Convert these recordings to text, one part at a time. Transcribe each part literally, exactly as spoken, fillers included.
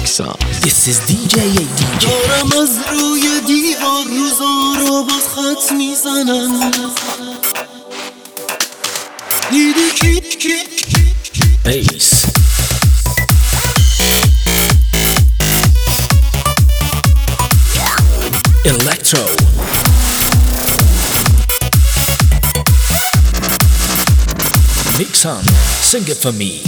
Mixon. This is دی جی ای دی جی. دارم از روی دیوار روزا رو باز خط میزنم. دیدی کی کی بیس Electro Mixon, sing it for me.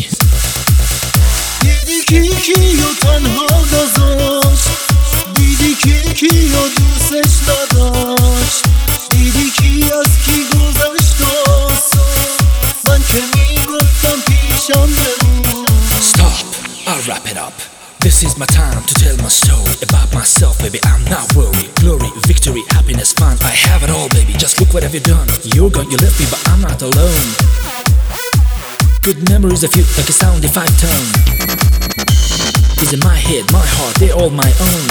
دیدی کی کیو تنها گذاشت، دیدی کی کیو دوستش نداشت، دیدی کی از کی گذشت من که میگفتم پیشم بمون. Stop, I'll wrap it up. This is my time to tell my story about myself, baby. I'm not worried. Glory, victory, happiness, fun. I have it all, baby. Just look what have you done. You're gone, you left me, but I'm not alone. Good memories of you, like a sound in five tone. Is in my head, my heart, they're all my own.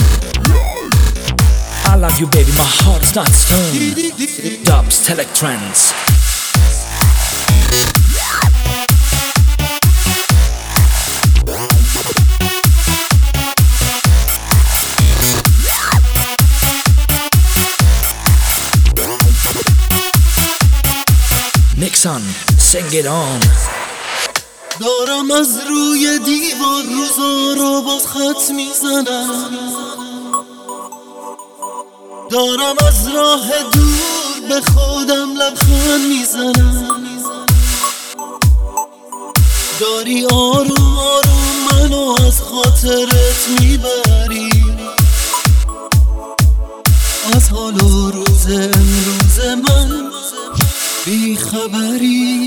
I love you, baby. My heart's not stone. Dubs, telect trends. Mixon, sing it on. دارم از روی دیوار روزا رو باز خط میزنم. دارم از راه دور به خودم لبخند میزنم. داری آروم آروم منو از خاطرت میبری، از حال و روز امروز من بی خبری.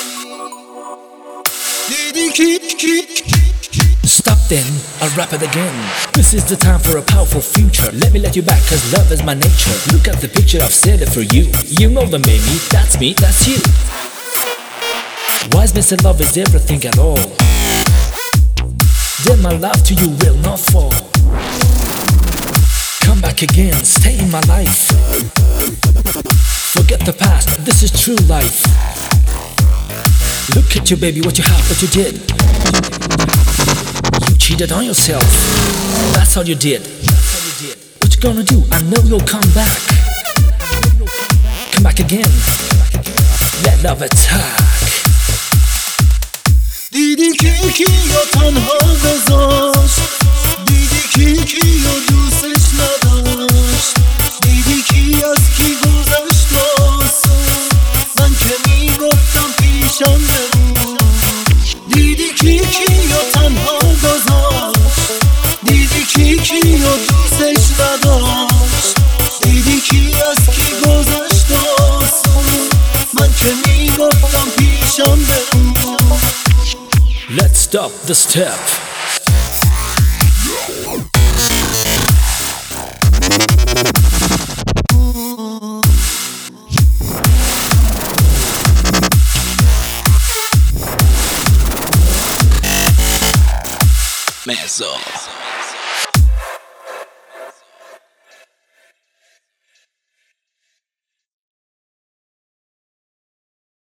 دیدی کی کی Stop then, I'll rap it again. This is the time for a powerful future. Let me let you back, cause love is my nature. Look at the picture, I've said it for you. You know the baby, that's me, that's you. Wise men say love is everything at all. Then my love to you will not fall. Come back again, stay in my life. Forget the past, this is true life. Look at you, baby, what you have, what you did. You cheated on yourself, that's all you did. What you gonna do? I know you'll come back. Come back again, let love attack. دیدی کی کیو تنها گذاشت، دیدی کی کیو دوستش نداشت، دیدی کی از کی گذشت من که میگفتم پیشم بمون. دیدی کی کیو تنها گذاشت، دیدی کی کیو دوستش نداشت، دیدی کی از کی گذشت من که میگفتم پیشم بمون. Let's stop the step. Mezzo.